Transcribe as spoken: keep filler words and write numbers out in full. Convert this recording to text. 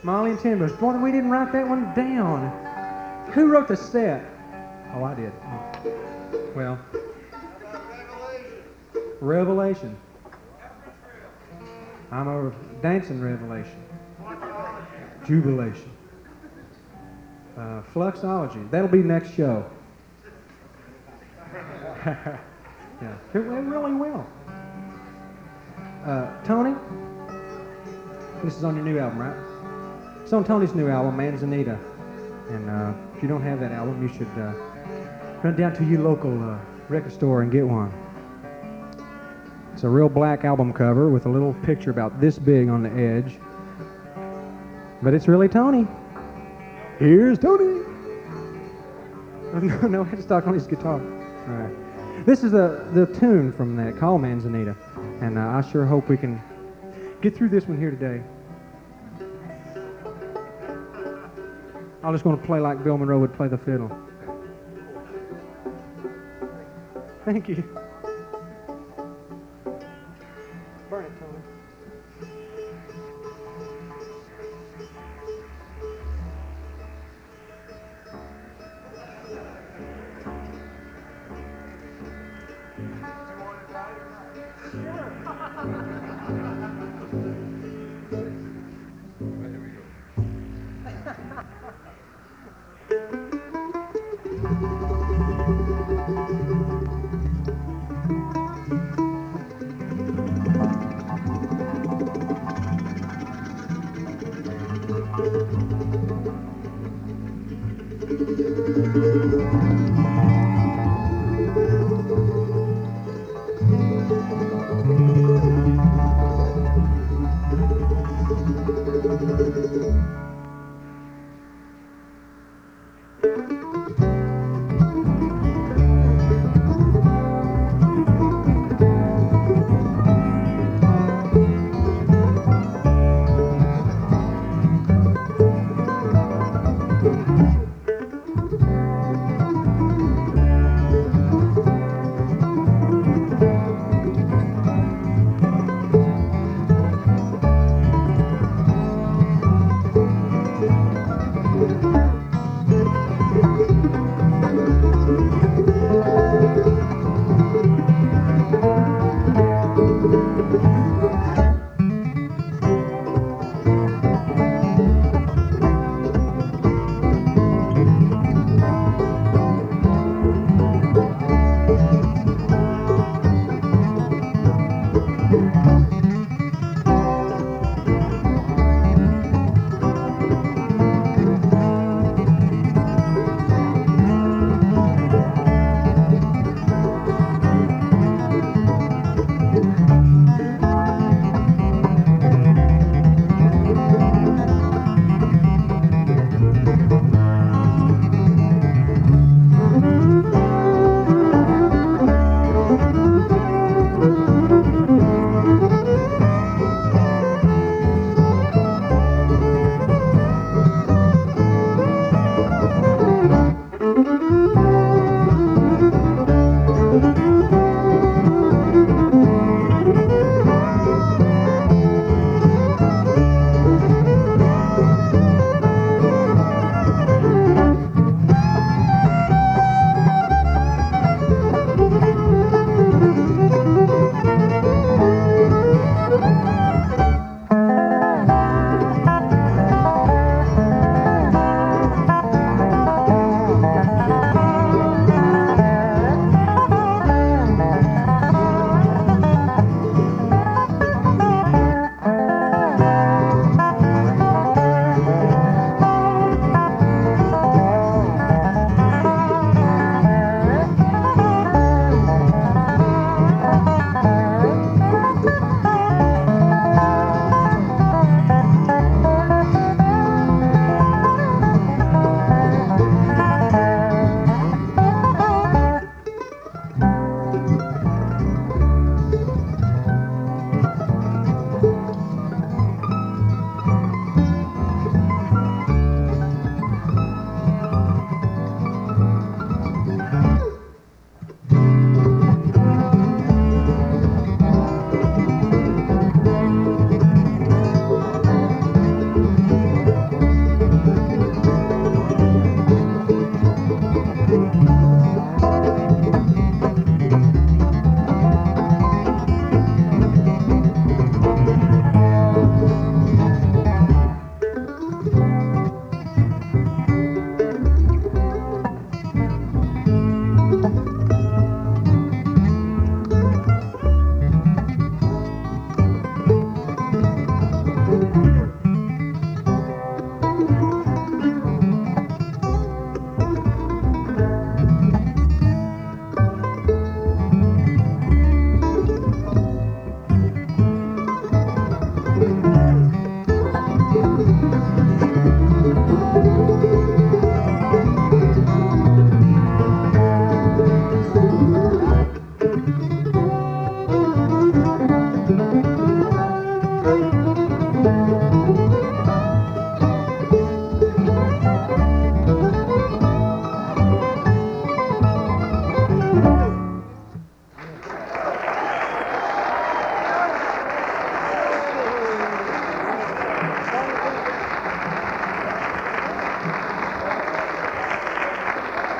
Molly and Timbers. Boy, we didn't write that one down. Who wrote the set? Oh, I did. Oh. Well, Revelation. I'm a dancing revelation. Jubilation. Uh, Fluxology. That'll be next show. Yeah, it went really well. Uh, Tony, this is on your new album, right? It's on Tony's new album, Manzanita. And uh, if you don't have that album, you should uh, run down to your local uh, record store and get one. It's a real black album cover with a little picture about this big on the edge. But it's really Tony. Here's Tony. No, no, I had to talk on his guitar. All right. This is the, the tune from that, called Manzanita. And uh, I sure hope we can get through this one here today. I'm just going to play like Bill Monroe would play the fiddle. Thank you. Burn it, Tony. Woo!